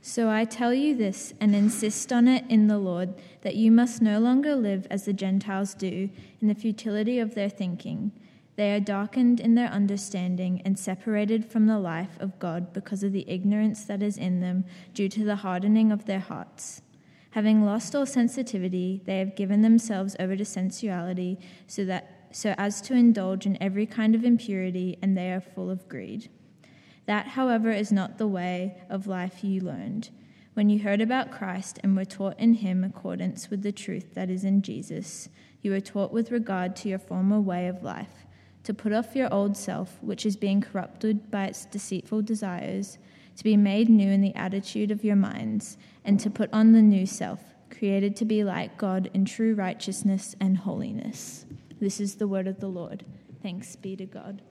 So I tell you this and insist on it in the Lord, that you must no longer live as the Gentiles do, in the futility of their thinking. They are darkened in their understanding and separated from the life of God because of the ignorance that is in them due to the hardening of their hearts. Having lost all sensitivity, they have given themselves over to sensuality so as to indulge in every kind of impurity, and they are full of greed. That, however, is not the way of life you learned when you heard about Christ and were taught in him accordance with the truth that is in Jesus. You were taught with regard to your former way of life, to put off your old self, which is being corrupted by its deceitful desires, to be made new in the attitude of your minds, and to put on the new self, created to be like God in true righteousness and holiness. This is the word of the Lord. Thanks be to God.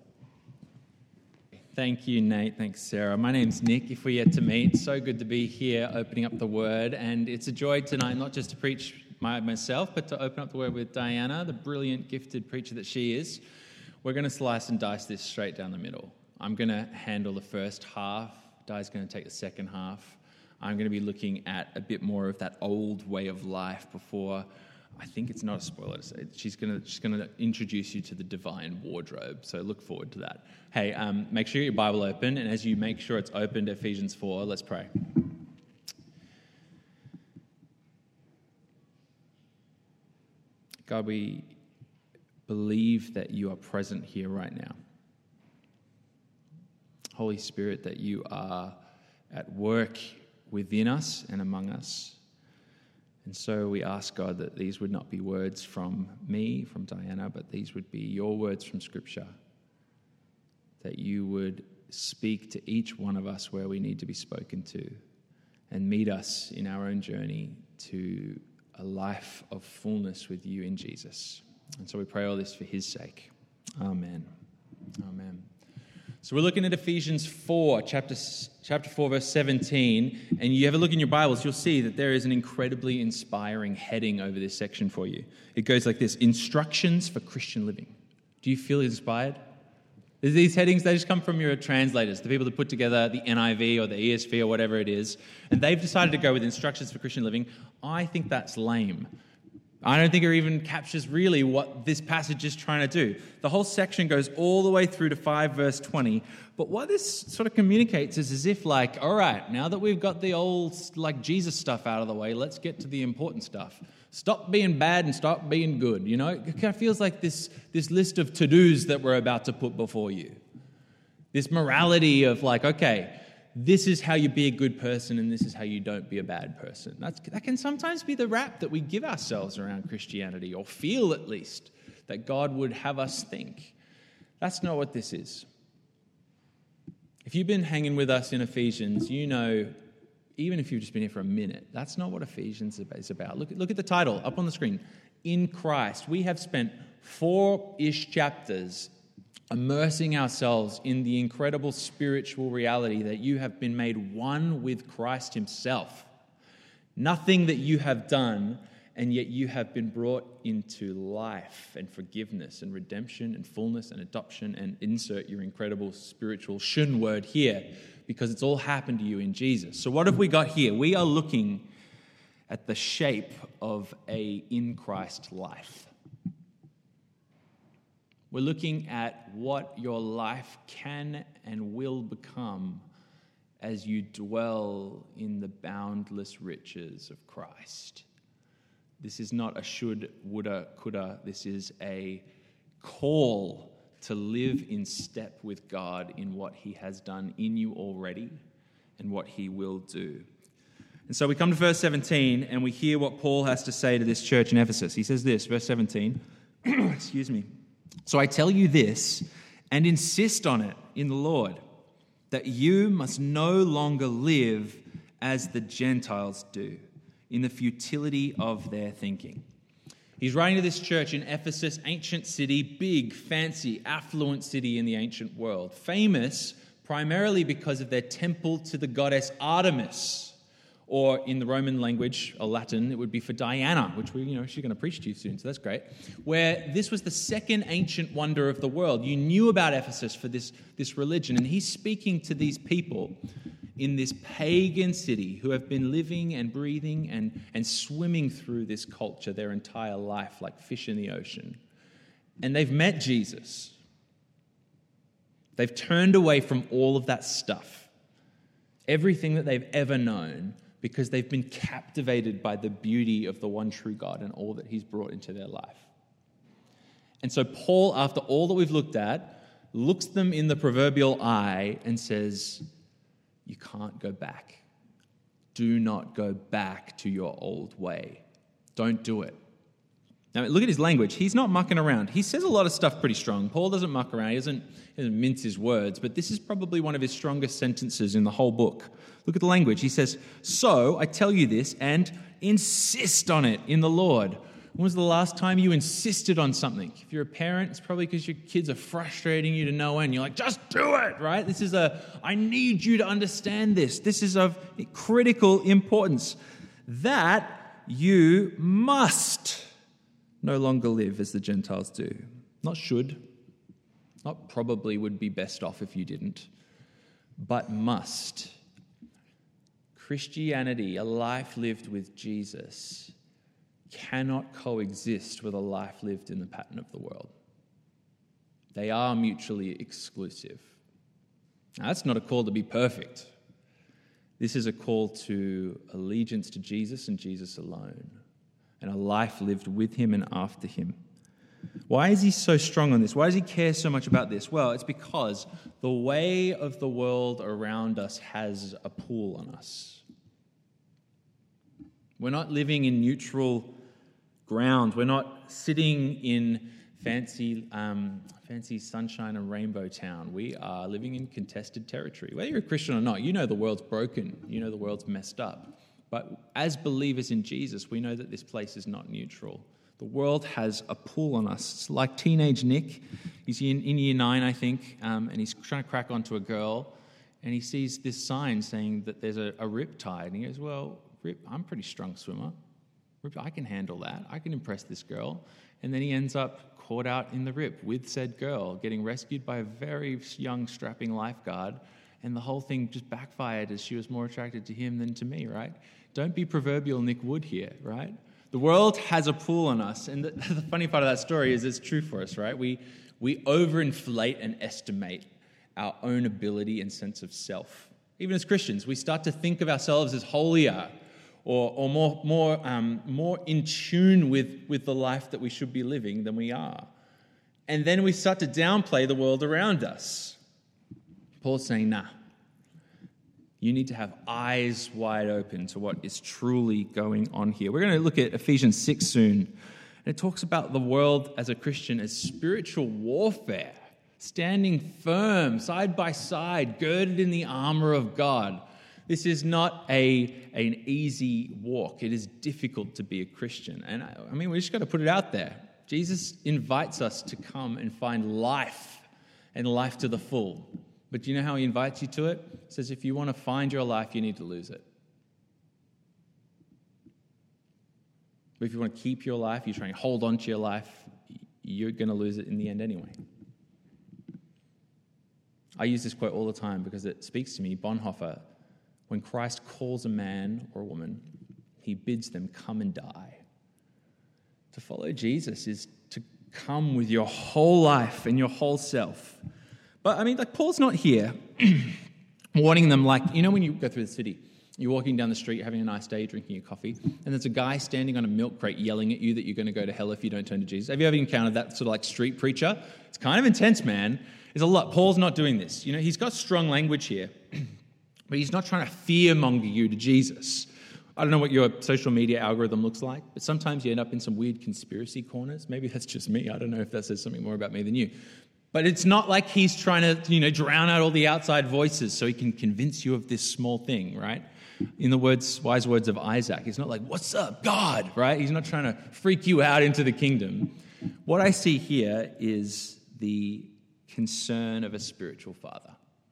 Thank you, Nate. Thanks, Sarah. My name's Nick, if we're yet to meet. So good to be here opening up the Word. And it's a joy tonight not just to preach myself, but to open up the Word with Diana, the brilliant, gifted preacher that she is. We're going to slice and dice this straight down the middle. I'm going to handle the first half. Di's going to take the second half. I'm going to be looking at a bit more of that old way of life before... I think it's not a spoiler to say. She's going to introduce you to the divine wardrobe, so look forward to that. Hey, make sure you get your Bible open, and as you make sure it's open to Ephesians 4, let's pray. God, we believe that you are present here right now. Holy Spirit, that you are at work within us and among us. And so we ask, God, that these would not be words from me, from Diana, but these would be your words from Scripture, that you would speak to each one of us where we need to be spoken to and meet us in our own journey to a life of fullness with you in Jesus. And so we pray all this for his sake. Amen. Amen. So we're looking at Ephesians 4, chapter 4, verse 17, and you have a look in your Bibles, you'll see that there is an incredibly inspiring heading over this section for you. It goes like this: Instructions for Christian Living. Do you feel inspired? These headings, they just come from your translators, the people that put together the NIV or the ESV or whatever it is, and they've decided to go with Instructions for Christian Living. I think that's lame. I don't think it even captures really what this passage is trying to do. The whole section goes all the way through to 5 verse 20. But what this sort of communicates is as if like, all right, now that we've got the old like Jesus stuff out of the way, let's get to the important stuff. Stop being bad and start being good. You know, it kind of feels like this list of to-dos that we're about to put before you. This morality of like, okay, this is how you be a good person and this is how you don't be a bad person. That can sometimes be the rap that we give ourselves around Christianity, or feel at least that God would have us think. That's not what this is. If you've been hanging with us in Ephesians, you know, even if you've just been here for a minute, that's not what Ephesians is about. Look at the title up on the screen. In Christ. We have spent 4-ish chapters immersing ourselves in the incredible spiritual reality that you have been made one with Christ himself. Nothing that you have done, and yet you have been brought into life and forgiveness and redemption and fullness and adoption, and insert your incredible spiritual shun word here, because it's all happened to you in Jesus. So what have we got here? We are looking at the shape of a in Christ life. We're looking at what your life can and will become as you dwell in the boundless riches of Christ. This is not a should, woulda, coulda. This is a call to live in step with God in what he has done in you already and what he will do. And so we come to verse 17 and we hear what Paul has to say to this church in Ephesus. He says this, verse 17, excuse me. So I tell you this, and insist on it in the Lord, that you must no longer live as the Gentiles do, in the futility of their thinking. He's writing to this church in Ephesus, ancient city, big, fancy, affluent city in the ancient world, famous primarily because of their temple to the goddess Artemis, or in the Roman language, or Latin, it would be for Diana, which she's going to preach to you soon, so that's great, where this was the second ancient wonder of the world. You knew about Ephesus for this religion, and he's speaking to these people in this pagan city who have been living and breathing and swimming through this culture their entire life like fish in the ocean. And they've met Jesus. They've turned away from all of that stuff, everything that they've ever known, because they've been captivated by the beauty of the one true God and all that he's brought into their life. And so Paul, after all that we've looked at, looks them in the proverbial eye and says, you can't go back. Do not go back to your old way. Don't do it. Now, look at his language. He's not mucking around. He says a lot of stuff pretty strong. Paul doesn't muck around. He doesn't mince his words, but this is probably one of his strongest sentences in the whole book. Look at the language. He says, so I tell you this and insist on it in the Lord. When was the last time you insisted on something? If you're a parent, it's probably because your kids are frustrating you to no end. You're like, just do it, right? This is I need you to understand this. This is of critical importance. That you must no longer live as the Gentiles do. Not should. Not probably would be best off if you didn't. But must. Christianity, a life lived with Jesus, cannot coexist with a life lived in the pattern of the world. They are mutually exclusive. Now, that's not a call to be perfect. This is a call to allegiance to Jesus and Jesus alone, and a life lived with him and after him. Why is he so strong on this? Why does he care so much about this? Well, it's because the way of the world around us has a pull on us. We're not living in neutral ground. We're not sitting in fancy sunshine and rainbow town. We are living in contested territory. Whether you're a Christian or not, you know the world's broken. You know the world's messed up. But as believers in Jesus, we know that this place is not neutral. The world has a pull on us. It's like teenage Nick. He's in year 9, I think, and he's trying to crack onto a girl, and he sees this sign saying that there's a rip tide. And he goes, well, Rip, I'm a pretty strong swimmer. Rip, I can handle that. I can impress this girl. And then he ends up caught out in the rip with said girl, getting rescued by a very young, strapping lifeguard. And the whole thing just backfired as she was more attracted to him than to me, right? Don't be proverbial Nick Wood here, right? The world has a pull on us. And the funny part of that story is it's true for us, right? We overinflate and estimate our own ability and sense of self. Even as Christians, we start to think of ourselves as holier or more in tune with the life that we should be living than we are. And then we start to downplay the world around us. Paul's saying, nah, you need to have eyes wide open to what is truly going on here. We're going to look at Ephesians 6 soon. And it talks about the world as a Christian as spiritual warfare, standing firm, side by side, girded in the armor of God. This is not an easy walk. It is difficult to be a Christian. And I mean, we just got to put it out there. Jesus invites us to come and find life, and life to the full. But do you know how he invites you to it? He says, if you want to find your life, you need to lose it. But if you want to keep your life, you're trying to hold on to your life, you're going to lose it in the end anyway. I use this quote all the time because it speaks to me. Bonhoeffer, when Christ calls a man or a woman, he bids them come and die. To follow Jesus is to come with your whole life and your whole self. But I mean, like, Paul's not here warning them, like, you know, when you go through the city, you're walking down the street, having a nice day, drinking your coffee, and there's a guy standing on a milk crate yelling at you that you're going to go to hell if you don't turn to Jesus. Have you ever encountered that sort of like street preacher? It's kind of intense, man. There's a lot. Paul's not doing this. You know, he's got strong language here, but he's not trying to fearmonger you to Jesus. I don't know what your social media algorithm looks like, but sometimes you end up in some weird conspiracy corners. Maybe that's just me. I don't know if that says something more about me than you. But it's not like he's trying to, drown out all the outside voices so he can convince you of this small thing, right? In the wise words of Isaac, he's not like, what's up, God, right? He's not trying to freak you out into the kingdom. What I see here is the concern of a spiritual father.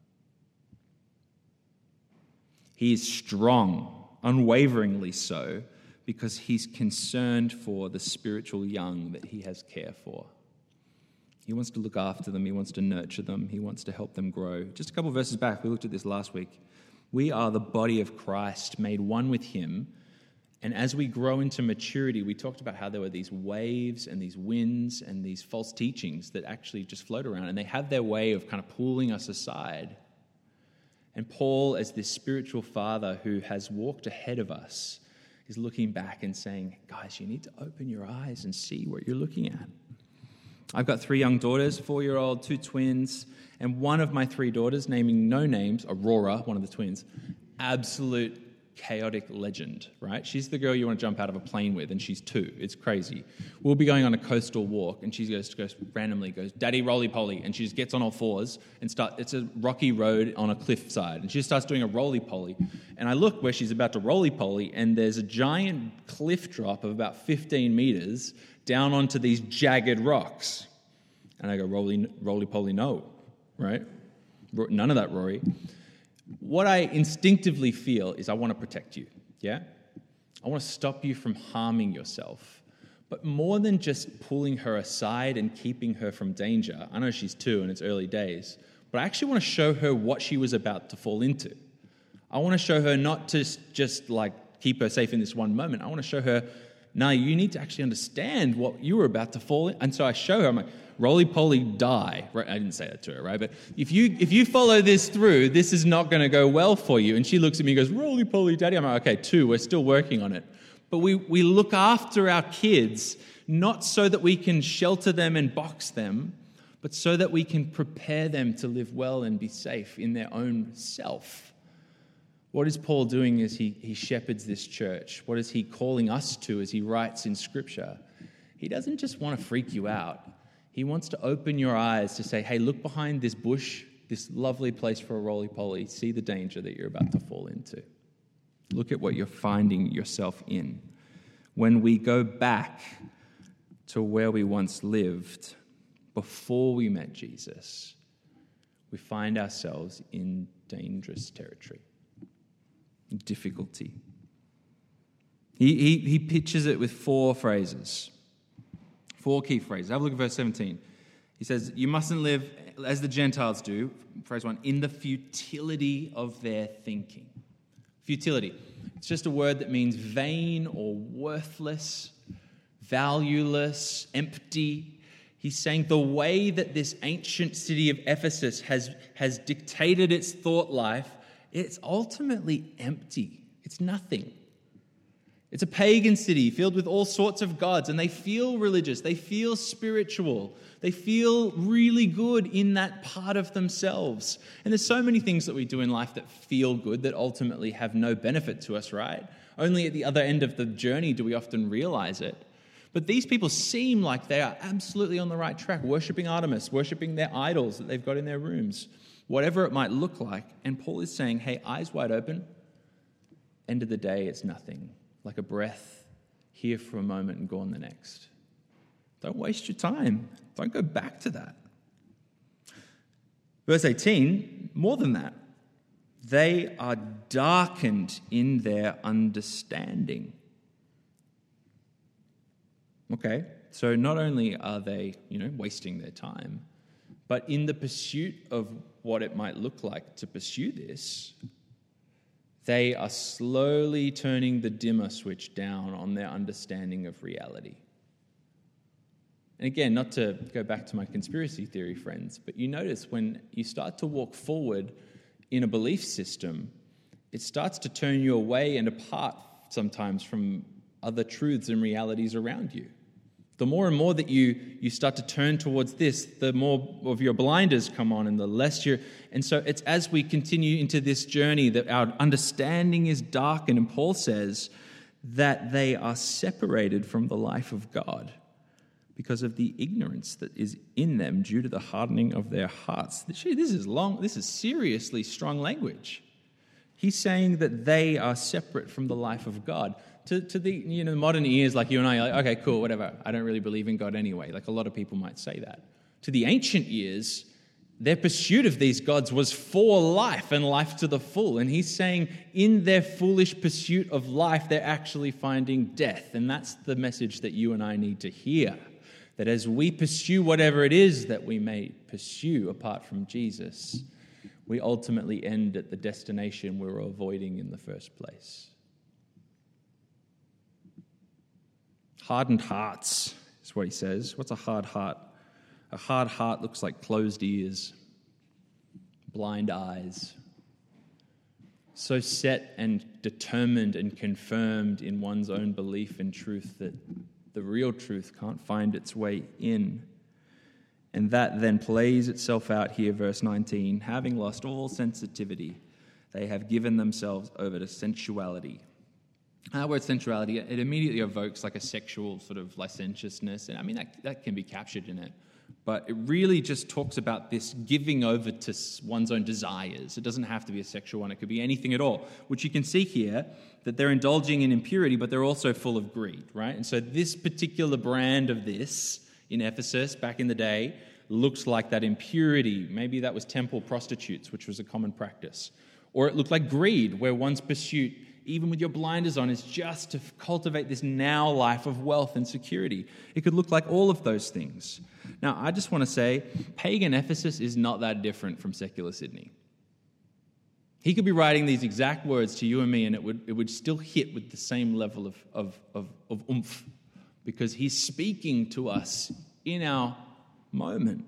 He is strong, unwaveringly so, because he's concerned for the spiritual young that he has care for. He wants to look after them. He wants to nurture them. He wants to help them grow. Just a couple of verses back, we looked at this last week. We are the body of Christ, made one with him. And as we grow into maturity, we talked about how there were these waves and these winds and these false teachings that actually just float around, and they have their way of kind of pulling us aside. And Paul, as this spiritual father who has walked ahead of us, is looking back and saying, guys, you need to open your eyes and see what you're looking at. I've got 3 young daughters, 4-year-old, 2 twins, and one of my 3 daughters, naming no names, Aurora, one of the twins, absolute chaotic legend, right? She's the girl you want to jump out of a plane with, and she's 2. It's crazy. We'll be going on a coastal walk, and she goes randomly, Daddy, roly-poly, and she just gets on all fours and it's a rocky road on a cliffside, and she just starts doing a roly-poly. And I look where she's about to roly-poly, and there's a giant cliff drop of about 15 meters down onto these jagged rocks. And I go, roly-poly, no, right? None of that, Rory. What I instinctively feel is I want to protect you, yeah? I want to stop you from harming yourself. But more than just pulling her aside and keeping her from danger, I know she's 2 and it's early days, but I actually want to show her what she was about to fall into. I want to show her not to just like keep her safe in this one moment. I want to show her, no, you need to actually understand what you were about to fall in. And so I show her, I'm like, roly-poly, die. Right? I didn't say that to her, right? But if you follow this through, this is not going to go well for you. And she looks at me and goes, roly-poly, Daddy. I'm like, okay, 2, we're still working on it. But we look after our kids, not so that we can shelter them and box them, but so that we can prepare them to live well and be safe in their own self. What is Paul doing as he shepherds this church? What is he calling us to as he writes in Scripture? He doesn't just want to freak you out. He wants to open your eyes to say, hey, look behind this bush, this lovely place for a roly-poly. See the danger that you're about to fall into. Look at what you're finding yourself in. When we go back to where we once lived, before we met Jesus, we find ourselves in dangerous territory, difficulty. He pictures it with 4 phrases. 4 key phrases. Have a look at verse 17. He says, you mustn't live as the Gentiles do, phrase 1, in the futility of their thinking. Futility. It's just a word that means vain or worthless, valueless, empty. He's saying the way that this ancient city of Ephesus has dictated its thought life, it's ultimately empty. It's nothing. It's a pagan city filled with all sorts of gods, and they feel religious, they feel spiritual, they feel really good in that part of themselves. And there's so many things that we do in life that feel good that ultimately have no benefit to us, right? Only at the other end of the journey do we often realize it. But these people seem like they are absolutely on the right track, worshipping Artemis, worshipping their idols that they've got in their rooms, whatever it might look like. And Paul is saying, hey, eyes wide open, end of the day, it's nothing. Like a breath, here for a moment and gone the next. Don't waste your time. Don't go back to that. Verse 18, more than that. They are darkened in their understanding. Okay, so not only are they, wasting their time, but in the pursuit of what it might look like to pursue this, they are slowly turning the dimmer switch down on their understanding of reality. And again, not to go back to my conspiracy theory friends, but you notice when you start to walk forward in a belief system, it starts to turn you away and apart sometimes from other truths and realities around you. The more and more that you start to turn towards this, the more of your blinders come on and the less you're... And so it's as we continue into this journey that our understanding is darkened. And Paul says that they are separated from the life of God because of the ignorance that is in them due to the hardening of their hearts. This is seriously strong language. He's saying that they are separate from the life of God. To the modern ears like you and I, are like, okay, cool, whatever. I don't really believe in God anyway. Like a lot of people might say that. To the ancient ears, their pursuit of these gods was for life and life to the full. And he's saying in their foolish pursuit of life, they're actually finding death. And that's the message that you and I need to hear. That as we pursue whatever it is that we may pursue apart from Jesus, we ultimately end at the destination we were avoiding in the first place. Hardened hearts is what he says. What's a hard heart? A hard heart looks like closed ears, blind eyes. So set and determined and confirmed in one's own belief and truth that the real truth can't find its way in. And that then plays itself out here, verse 19. Having lost all sensitivity, they have given themselves over to sensuality. That word sensuality, it immediately evokes like a sexual sort of licentiousness. And I mean, that can be captured in it. But it really just talks about this giving over to one's own desires. It doesn't have to be a sexual one. It could be anything at all, which you can see here, that they're indulging in impurity, but they're also full of greed, right? And so this particular brand of this in Ephesus back in the day looks like that impurity. Maybe that was temple prostitutes, which was a common practice. Or it looked like greed, where one's pursuit, even with your blinders on, is just to cultivate this now life of wealth and security. It could look like all of those things. Now, I just want to say, pagan Ephesus is not that different from secular Sydney. He could be writing these exact words to you and me, and it would still hit with the same level of oomph, because he's speaking to us in our moment.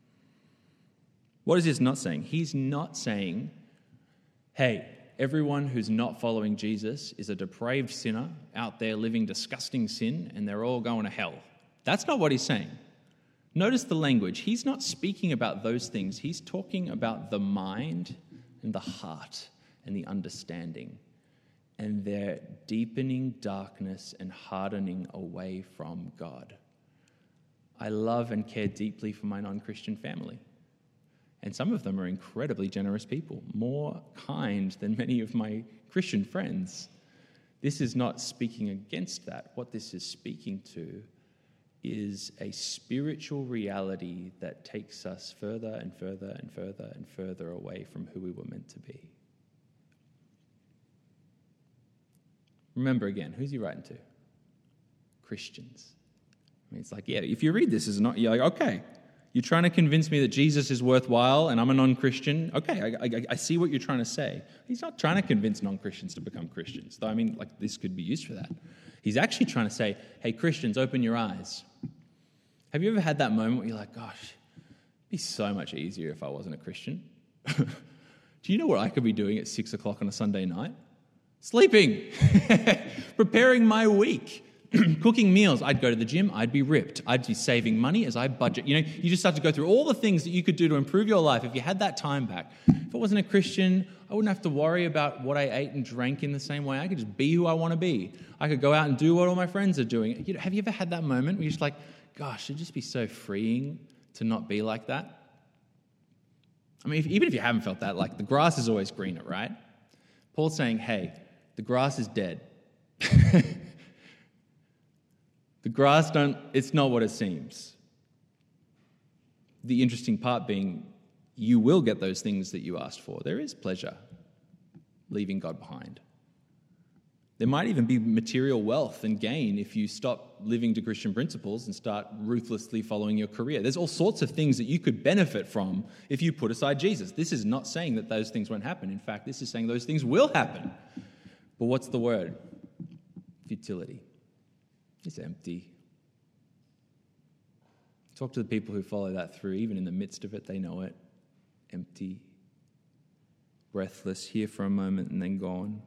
What is this not saying? He's not saying, hey, everyone who's not following Jesus is a depraved sinner out there living disgusting sin, and they're all going to hell. That's not what he's saying. Notice the language. He's not speaking about those things. He's talking about the mind and the heart and the understanding and their deepening darkness and hardening away from God. I love and care deeply for my non-Christian family. And some of them are incredibly generous people, more kind than many of my Christian friends. This is not speaking against that. What this is speaking to is a spiritual reality that takes us further and further and further and further away from who we were meant to be. Remember again, who's he writing to? Christians. I mean, it's like, yeah, if you read this, you're like, okay, you're trying to convince me that Jesus is worthwhile and I'm a non-Christian. Okay, I see what you're trying to say. He's not trying to convince non-Christians to become Christians, though. I mean, like, this could be used for that. He's actually trying to say, hey, Christians, open your eyes. Have you ever had that moment where you're like, gosh, it'd be so much easier if I wasn't a Christian? Do you know what I could be doing at 6 o'clock on a Sunday night? Sleeping, preparing my week, cooking meals. I'd go to the gym, I'd be ripped. I'd be saving money as I budget. You know, you just start to go through all the things that you could do to improve your life if you had that time back. If I wasn't a Christian, I wouldn't have to worry about what I ate and drank in the same way. I could just be who I want to be. I could go out and do what all my friends are doing. You know, have you ever had that moment where you're just like, gosh, it'd just be so freeing to not be like that? I mean, even if you haven't felt that, like, the grass is always greener, right? Paul's saying, hey, the grass is dead. The grass it's not what it seems. The interesting part being, you will get those things that you asked for. There is pleasure leaving God behind. There might even be material wealth and gain if you stop living to Christian principles and start ruthlessly following your career. There's all sorts of things that you could benefit from if you put aside Jesus. This is not saying that those things won't happen. In fact, this is saying those things will happen. But what's the word? Futility. It's empty. Talk to the people who follow that through. Even in the midst of it, they know it. Empty. Breathless, here for a moment and then gone.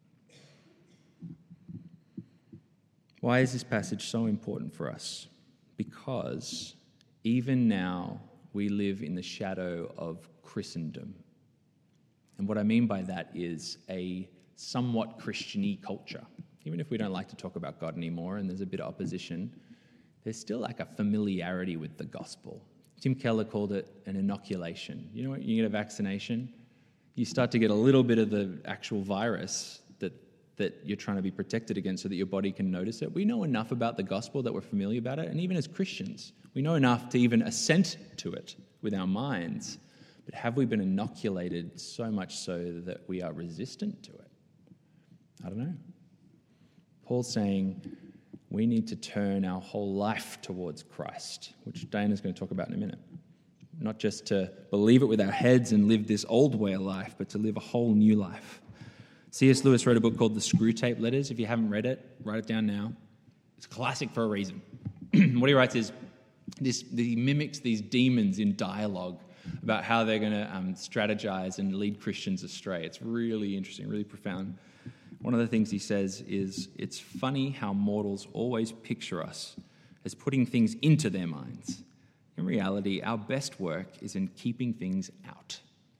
Why is this passage so important for us? Because even now we live in the shadow of Christendom. And what I mean by that is a somewhat Christian-y culture. Even if we don't like to talk about God anymore and there's a bit of opposition, there's still like a familiarity with the gospel. Tim Keller called it an inoculation. You know what? You get a vaccination, you start to get a little bit of the actual virus that you're trying to be protected against so that your body can notice it. We know enough about the gospel that we're familiar about it, and even as Christians, we know enough to even assent to it with our minds. But have we been inoculated so much so that we are resistant to it? I don't know. Paul's saying we need to turn our whole life towards Christ, which Dana's going to talk about in a minute. not just to believe it with our heads and live this old way of life, but to live a whole new life. C.S. Lewis wrote a book called The Screwtape Letters. If you haven't read it, write it down now. It's a classic for a reason. What he writes is, he mimics these demons in dialogue about how they're going to strategize and lead Christians astray. It's really interesting, really profound. One of the things he says is, it's funny how mortals always picture us as putting things into their minds. In reality, our best work is in keeping things out.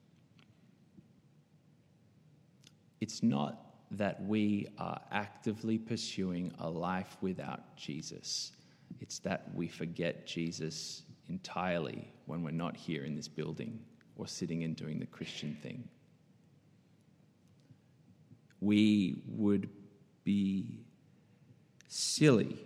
It's not that we are actively pursuing a life without Jesus. It's that we forget Jesus entirely when we're not here in this building or sitting and doing the Christian thing. We would be silly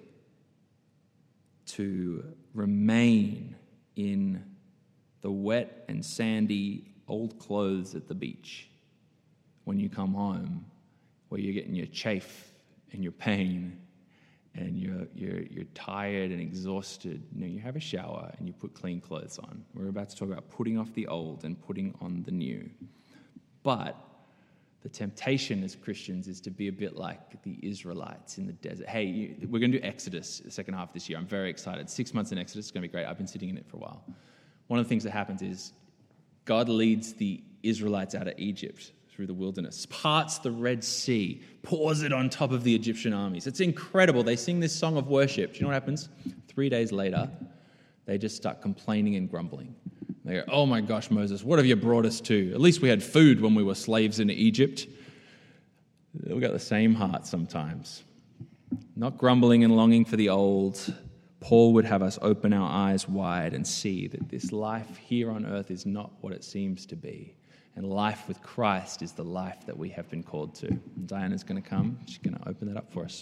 to remain in the wet and sandy old clothes at the beach when you come home, where you're getting your chafe and your pain and you're tired and exhausted. You have a shower and you put clean clothes on. We're about to talk about putting off the old and putting on the new. But the temptation as Christians is to be a bit like the Israelites in the desert. Hey, we're going to do Exodus the second half of this year. I'm very excited. 6 months in Exodus is going to be great. I've been sitting in it for a while. One of the things that happens is God leads the Israelites out of Egypt through the wilderness, parts the Red Sea, pours it on top of the Egyptian armies. It's incredible. They sing this song of worship. Do you know what happens? 3 days later, they just start complaining and grumbling. They go, oh my gosh, Moses, what have you brought us to? At least we had food when we were slaves in Egypt. We've got the same heart sometimes. Not grumbling and longing for the old. Paul would have us open our eyes wide and see that this life here on earth is not what it seems to be. And life with Christ is the life that we have been called to. And Diana's going to come. She's going to open that up for us.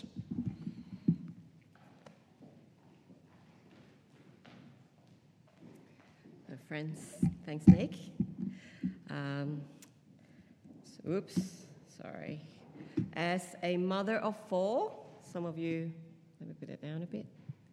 Friends, thanks, Nick. Sorry. As a mother of 4, some of you, let me put it down a bit.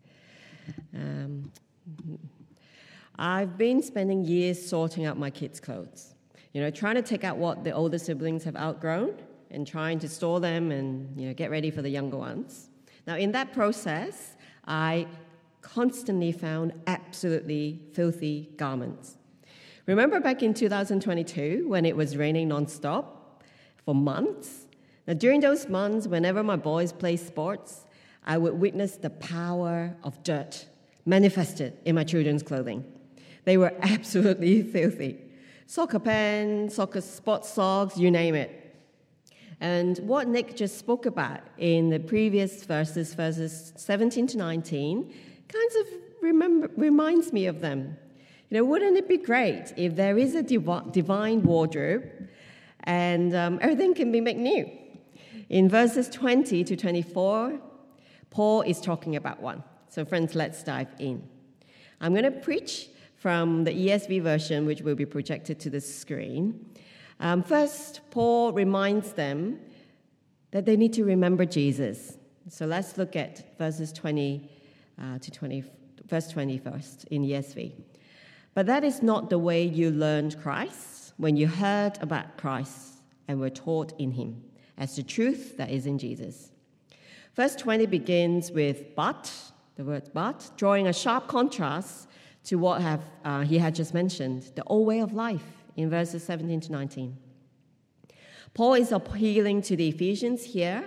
I've been spending years sorting out my kids' clothes. Trying to take out what the older siblings have outgrown and trying to store them and, get ready for the younger ones. Now, in that process, I constantly found absolutely filthy garments. Remember back in 2022 when it was raining nonstop for months? Now, during those months, whenever my boys played sports, I would witness the power of dirt manifested in my children's clothing. They were absolutely filthy. Soccer pants, soccer sports socks, you name it. And what Nick just spoke about in the previous verses 17 to 19, kind of reminds me of them. Wouldn't it be great if there is a divine wardrobe and everything can be made new? In verses 20 to 24, Paul is talking about one. So friends, let's dive in. I'm going to preach from the ESV version, which will be projected to the screen. First, Paul reminds them that they need to remember Jesus. So let's look at verses 20 to 20, verse 20 first in ESV. But that is not the way you learned Christ when you heard about Christ and were taught in him, as the truth that is in Jesus. Verse 20 begins with but, the word but, drawing a sharp contrast to what he had just mentioned, the old way of life in verses 17 to 19. Paul is appealing to the Ephesians here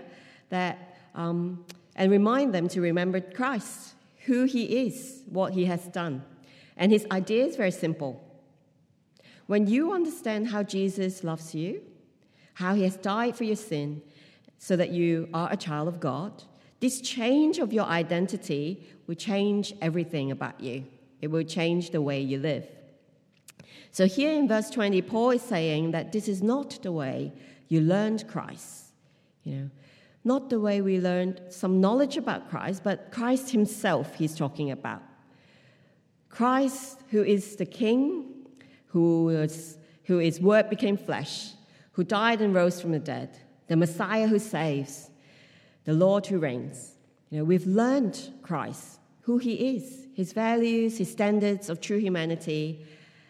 and remind them to remember Christ, who he is, what he has done. And his idea is very simple. When you understand how Jesus loves you, how he has died for your sin so that you are a child of God, this change of your identity will change everything about you. It will change the way you live. So here in verse 20, Paul is saying that this is not the way you learned Christ. Not the way we learned some knowledge about Christ, but Christ himself he's talking about. Christ, who is the King, who is Word became flesh, who died and rose from the dead, the Messiah who saves, the Lord who reigns. We've learned Christ, who he is, his values, his standards of true humanity,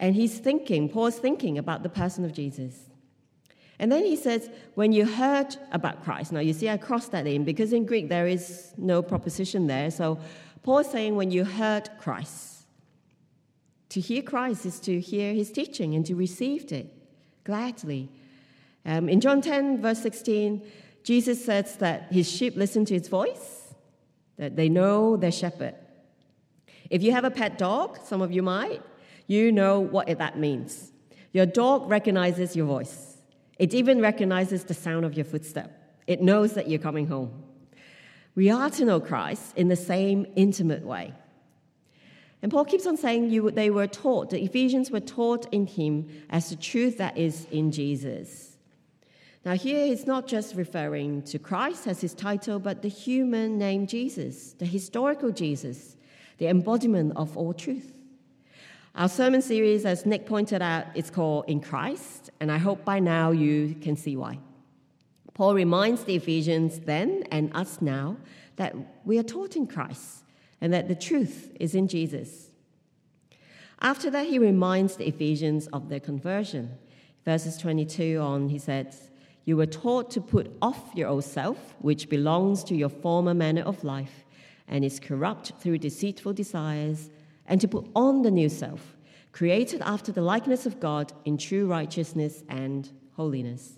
And Paul's thinking about the person of Jesus. And then he says, when you heard about Christ. Now, you see, I crossed that in because in Greek there is no preposition there. So Paul's saying when you heard Christ. To hear Christ is to hear his teaching and to receive it gladly. In John 10, verse 16, Jesus says that his sheep listen to his voice, that they know their shepherd. If you have a pet dog, some of you might, you know what that means. Your dog recognizes your voice. It even recognizes the sound of your footstep. It knows that you're coming home. We are to know Christ in the same intimate way. And Paul keeps on saying they were taught, the Ephesians were taught in him as the truth that is in Jesus. Now here he's not just referring to Christ as his title, but the human named Jesus, the historical Jesus, the embodiment of all truth. Our sermon series, as Nick pointed out, is called In Christ, and I hope by now you can see why. Paul reminds the Ephesians then and us now that we are taught in Christ and that the truth is in Jesus. After that, he reminds the Ephesians of their conversion. Verses 22 on, he says, "You were taught to put off your old self, which belongs to your former manner of life and is corrupt through deceitful desires, and to put on the new self, created after the likeness of God in true righteousness and holiness."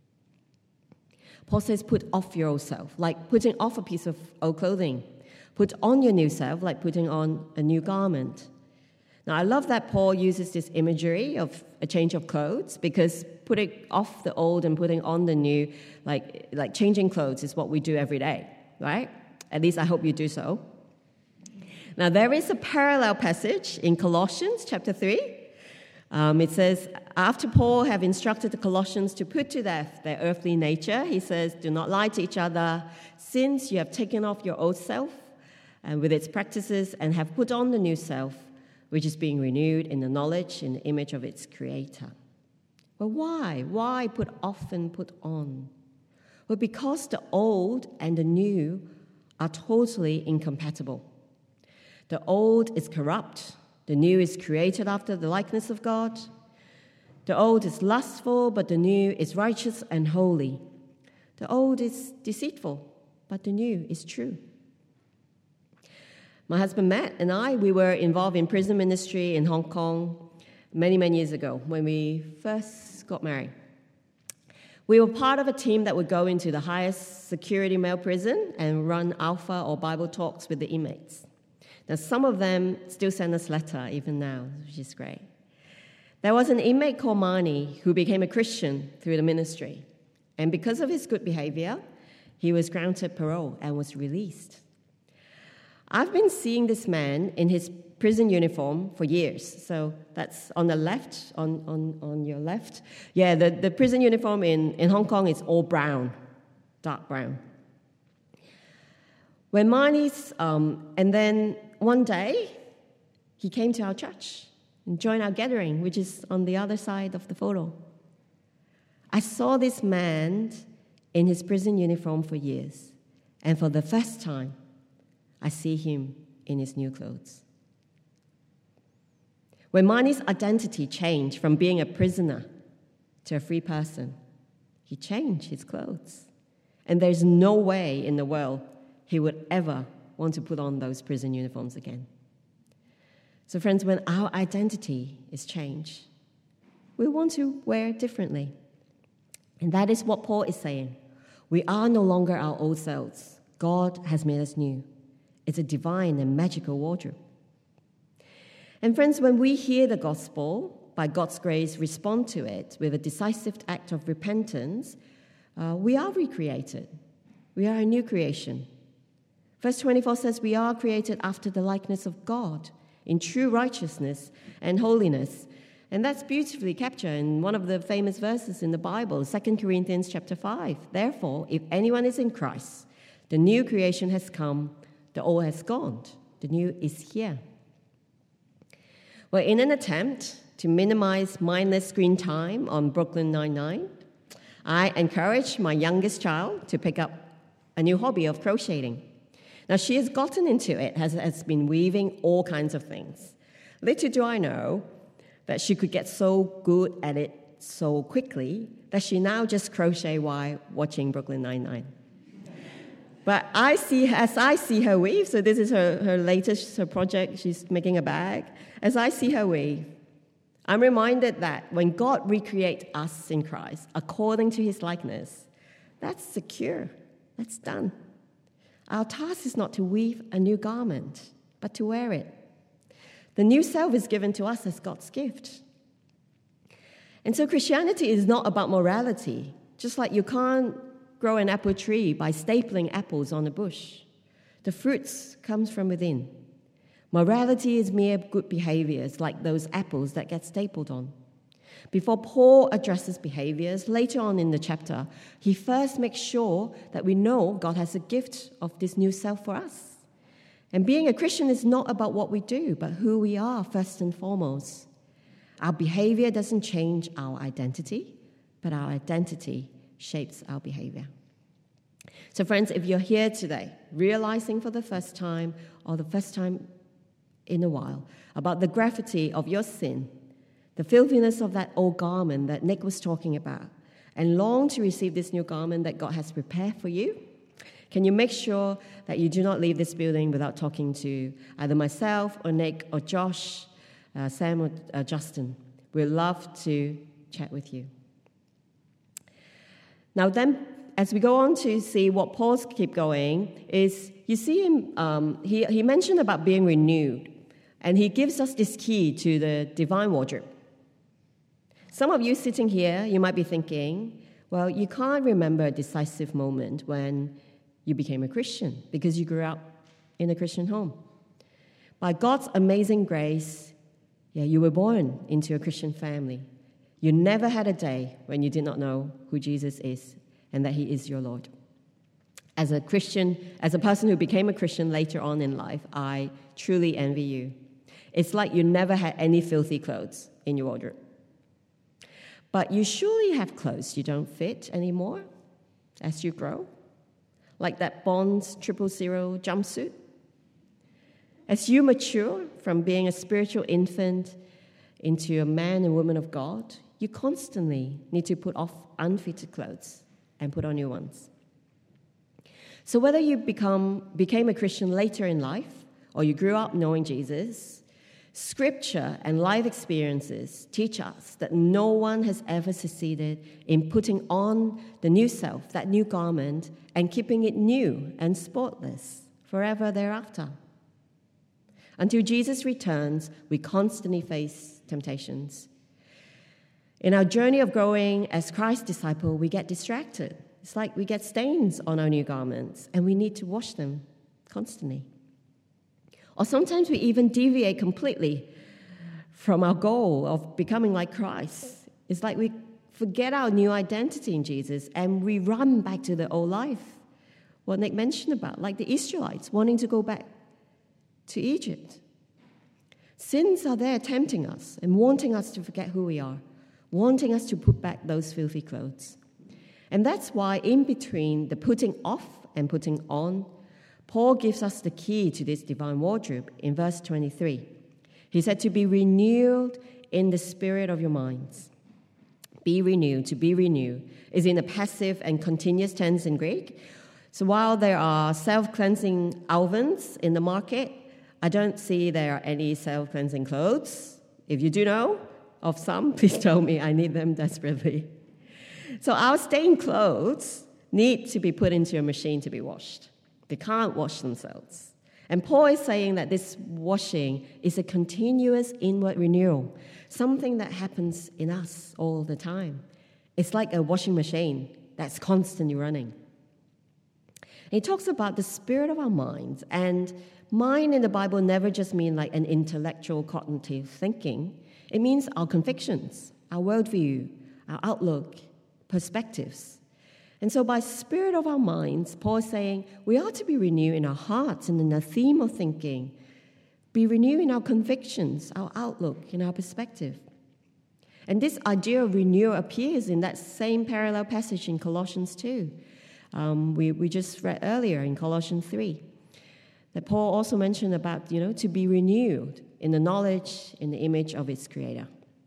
Paul says, put off your old self, like putting off a piece of old clothing. Put on your new self, like putting on a new garment. Now, I love that Paul uses this imagery of a change of clothes, because putting off the old and putting on the new, like changing clothes, is what we do every day, right? At least I hope you do so. Now, there is a parallel passage in Colossians chapter 3. It says, after Paul have instructed the Colossians to put to death their earthly nature, he says, "Do not lie to each other, since you have taken off your old self and with its practices and have put on the new self, which is being renewed in the knowledge in the image of its creator." But why? Why put off and put on? Well, because the old and the new are totally incompatible. The old is corrupt. The new is created after the likeness of God. The old is lustful, but the new is righteous and holy. The old is deceitful, but the new is true. My husband Matt and I, we were involved in prison ministry in Hong Kong many, many years ago when we first got married. We were part of a team that would go into the highest security male prison and run alpha or Bible talks with the inmates. Now, some of them still send us letters even now, which is great. There was an inmate called Marnie who became a Christian through the ministry. And because of his good behavior, he was granted parole and was released. I've been seeing this man in his prison uniform for years. So that's on the left, on your left. Yeah, the prison uniform in Hong Kong is all brown, dark brown. When Marnie's, and then one day, he came to our church and joined our gathering, which is on the other side of the photo. I saw this man in his prison uniform for years, and for the first time, I see him in his new clothes. When Marnie's identity changed from being a prisoner to a free person, he changed his clothes. And there's no way in the world he would ever want to put on those prison uniforms again. So friends, when our identity is changed, we want to wear differently. And that is what Paul is saying. We are no longer our old selves. God has made us new. It's a divine and magical wardrobe. And friends, when we hear the gospel, by God's grace, respond to it with a decisive act of repentance, we are recreated. We are a new creation. Verse 24 says we are created after the likeness of God in true righteousness and holiness. And that's beautifully captured in one of the famous verses in the Bible, 2 Corinthians chapter 5. Therefore, if anyone is in Christ, the new creation has come, the old has gone, the new is here. Well, in an attempt to minimize mindless screen time on Brooklyn Nine-Nine, I encouraged my youngest child to pick up a new hobby of crocheting. Now, she has gotten into it, has been weaving all kinds of things. Little do I know that she could get so good at it so quickly that she now just crochet while watching Brooklyn Nine-Nine. But as I see her weave, so this is her latest project, she's making a bag. As I see her weave, I'm reminded that when God recreates us in Christ according to his likeness, that's secure, that's done. Our task is not to weave a new garment, but to wear it. The new self is given to us as God's gift. And so Christianity is not about morality, just like you can't grow an apple tree by stapling apples on a bush. The fruits comes from within. Morality is mere good behaviors, like those apples that get stapled on. Before Paul addresses behaviors, later on in the chapter, he first makes sure that we know God has a gift of this new self for us. And being a Christian is not about what we do, but who we are first and foremost. Our behavior doesn't change our identity, but our identity shapes our behavior. So friends, if you're here today, realizing for the first time or the first time in a while about the gravity of your sin, the filthiness of that old garment that Nick was talking about, and long to receive this new garment that God has prepared for you, can you make sure that you do not leave this building without talking to either myself or Nick or Josh, Sam or Justin? We'd love to chat with you. Now then, as we go on to see what Paul's keep going, is you see him, he mentioned about being renewed, and he gives us this key to the divine wardrobe. Some of you sitting here, you might be thinking, well, you can't remember a decisive moment when you became a Christian because you grew up in a Christian home. By God's amazing grace, you were born into a Christian family. You never had a day when you did not know who Jesus is and that he is your Lord. As a Christian, as a person who became a Christian later on in life, I truly envy you. It's like you never had any filthy clothes in your wardrobe. But you surely have clothes you don't fit anymore as you grow, like that Bond's 000 jumpsuit. As you mature from being a spiritual infant into a man and woman of God, you constantly need to put off unfitted clothes and put on new ones. So whether you became a Christian later in life or you grew up knowing Jesus, Scripture and life experiences teach us that no one has ever succeeded in putting on the new self, that new garment, and keeping it new and spotless forever thereafter. Until Jesus returns, we constantly face temptations. In our journey of growing as Christ's disciple, we get distracted. It's like we get stains on our new garments, and we need to wash them constantly. Or sometimes we even deviate completely from our goal of becoming like Christ. It's like we forget our new identity in Jesus and we run back to the old life. What Nick mentioned about, like the Israelites wanting to go back to Egypt. Sins are there tempting us and wanting us to forget who we are, wanting us to put back those filthy clothes. And that's why in between the putting off and putting on, Paul gives us the key to this divine wardrobe in verse 23. He said to be renewed in the spirit of your minds. Be renewed, to be renewed, is in a passive and continuous tense in Greek. So while there are self-cleansing ovens in the market, I don't see there are any self-cleansing clothes. If you do know of some, please tell me. I need them desperately. So our stained clothes need to be put into a machine to be washed. They can't wash themselves. And Paul is saying that this washing is a continuous inward renewal, something that happens in us all the time. It's like a washing machine that's constantly running. He talks about the spirit of our minds, and mind in the Bible never just mean like an intellectual cognitive thinking. It means our convictions, our worldview, our outlook, perspectives. And so by spirit of our minds, Paul is saying we are to be renewed in our hearts and in the theme of thinking, be renewed in our convictions, our outlook, in our perspective. And this idea of renewal appears in that same parallel passage in Colossians 2. We just read earlier in Colossians 3 that Paul also mentioned about, to be renewed in the knowledge, in the image of its creator.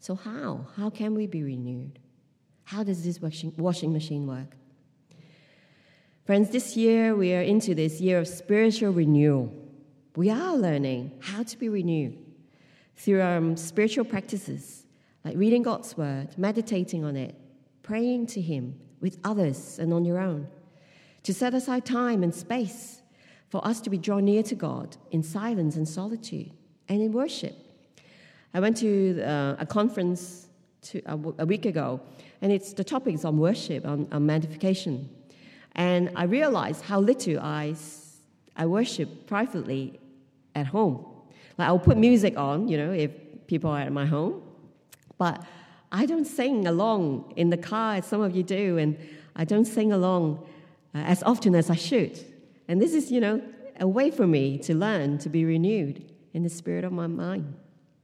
So how? How can we be renewed? How does this washing machine work? Friends, this year we are into this year of spiritual renewal. We are learning how to be renewed through spiritual practices like reading God's word, meditating on it, praying to Him with others and on your own, to set aside time and space for us to be drawn near to God in silence and solitude and in worship. I went to a conference a week ago, and the topic is on worship, on magnification. And I realized how little I worship privately at home. Like, I'll put music on, if people are at my home, but I don't sing along in the car as some of you do, and I don't sing along as often as I should. And this is, a way for me to learn to be renewed in the spirit of my mind.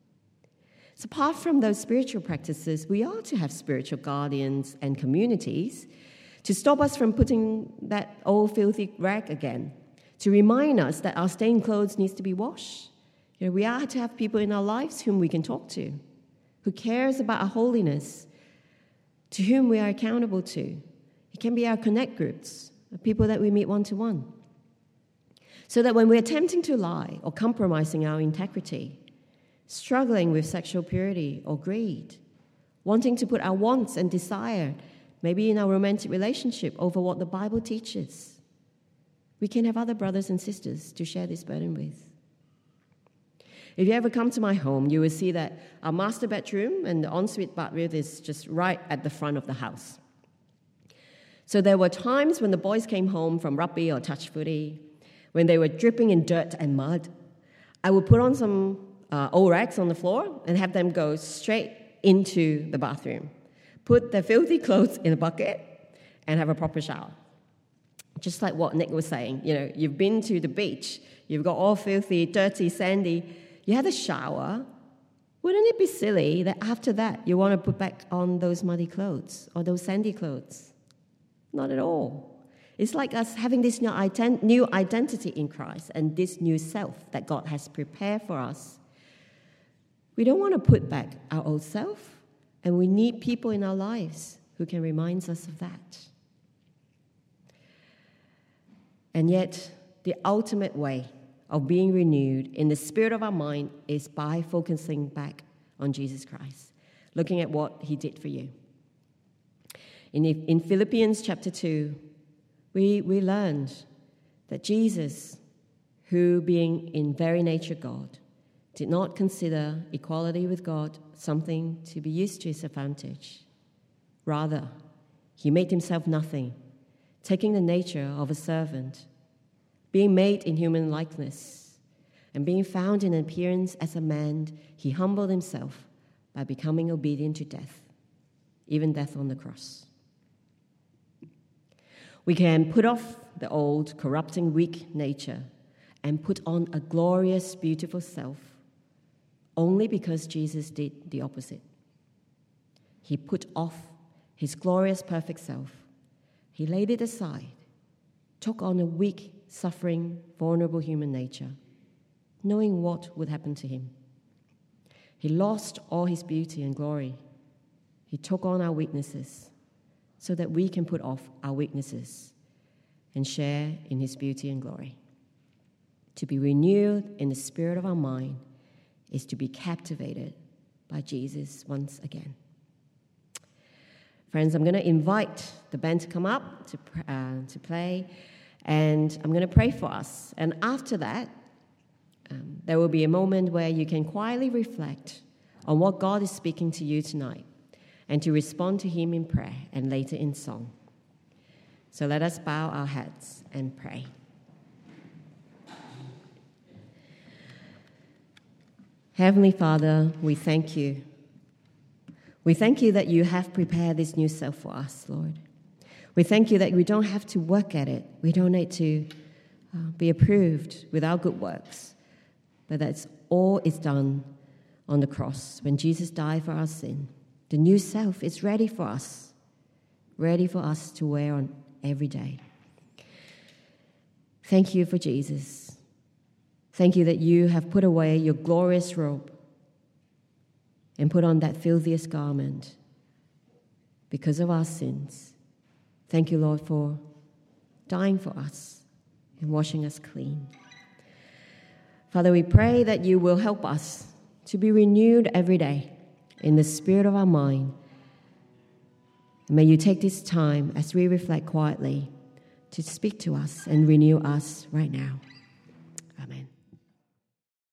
So apart from those spiritual practices, we are to have spiritual guardians and communities to stop us from putting that old filthy rag again, to remind us that our stained clothes needs to be washed. We are to have people in our lives whom we can talk to, who cares about our holiness, to whom we are accountable to. It can be our connect groups, the people that we meet one-to-one. So that when we're attempting to lie or compromising our integrity, struggling with sexual purity or greed, wanting to put our wants and desire, maybe in our romantic relationship, over what the Bible teaches, we can have other brothers and sisters to share this burden with. If you ever come to my home, you will see that our master bedroom and the ensuite bathroom is just right at the front of the house. So there were times when the boys came home from rugby or touch footy, when they were dripping in dirt and mud, I would put on some old rags on the floor and have them go straight into the bathroom, put their filthy clothes in a bucket, and have a proper shower. Just like what Nick was saying, you've been to the beach, you've got all filthy, dirty, sandy, you had a shower. Wouldn't it be silly that after that you want to put back on those muddy clothes or those sandy clothes? Not at all. It's like us having this new identity in Christ and this new self that God has prepared for us. We don't want to put back our old self, and we need people in our lives who can remind us of that. And yet, the ultimate way of being renewed in the spirit of our mind is by focusing back on Jesus Christ, looking at what He did for you. In Philippians chapter 2, we learned that Jesus, who being in very nature God, did not consider equality with God something to be used to his advantage. Rather, He made Himself nothing, taking the nature of a servant, being made in human likeness, and being found in appearance as a man, He humbled Himself by becoming obedient to death, even death on the cross. We can put off the old, corrupting, weak nature and put on a glorious, beautiful self only because Jesus did the opposite. He put off His glorious, perfect self. He laid it aside, took on a weak, suffering, vulnerable human nature, knowing what would happen to Him. He lost all His beauty and glory. He took on our weaknesses so that we can put off our weaknesses and share in His beauty and glory. To be renewed in the spirit of our mind is to be captivated by Jesus once again. Friends, I'm going to invite the band to come up to play, and I'm going to pray for us. And after that, there will be a moment where you can quietly reflect on what God is speaking to you tonight and to respond to Him in prayer and later in song. So let us bow our heads and pray. Heavenly Father, we thank You. We thank You that You have prepared this new self for us, Lord. We thank You that we don't have to work at it. We don't need to be approved with our good works, but that's all is done on the cross when Jesus died for our sin. The new self is ready for us to wear on every day. Thank You for Jesus. Thank You that You have put away Your glorious robe and put on that filthiest garment because of our sins. Thank you, Lord, for dying for us and washing us clean. Father, we pray that you will help us to be renewed every day in the spirit of our mind. May you take this time as we reflect quietly to speak to us and renew us right now. Amen.